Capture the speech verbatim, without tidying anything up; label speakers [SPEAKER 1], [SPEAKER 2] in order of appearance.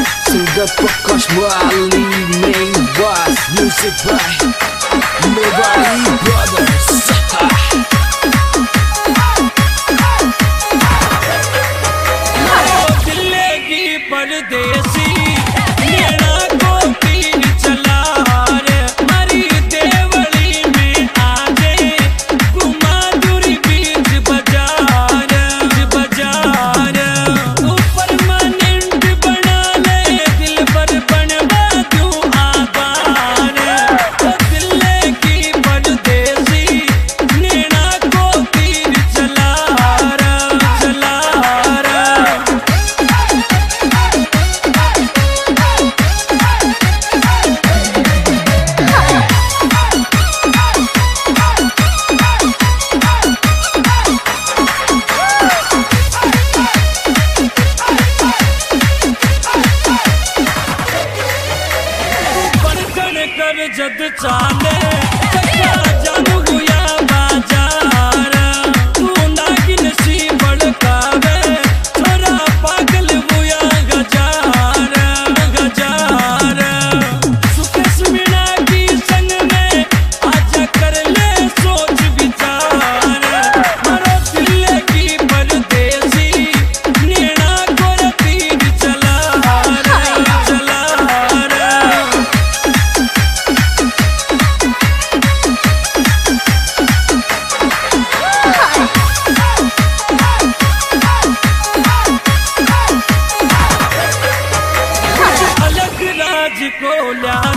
[SPEAKER 1] Sudah Prakash Wali main bass, music by Mewali Brothers.
[SPEAKER 2] Delhi की परदेसी नैना को तीर चला रे, मरी देवली में आजे घुमा दूरी बीच बाजार बाजार। ऊपर परमानेंट बना ले दिल पर बनवा दूं आबार। ओ दिल्ली की परदेसी नैना को तीर चला रे चला रे। कर जद चाले जानू गुया बाजार, तू नागिन सी बड़कावे छोरा पागल बुया गजार गजार। सुकेश मीणा की संग में आजा कर ले सोच विचार, मरो दिल्ली की परदेसी नैना को तीर चला रे चला रे। अलग राज को ल्या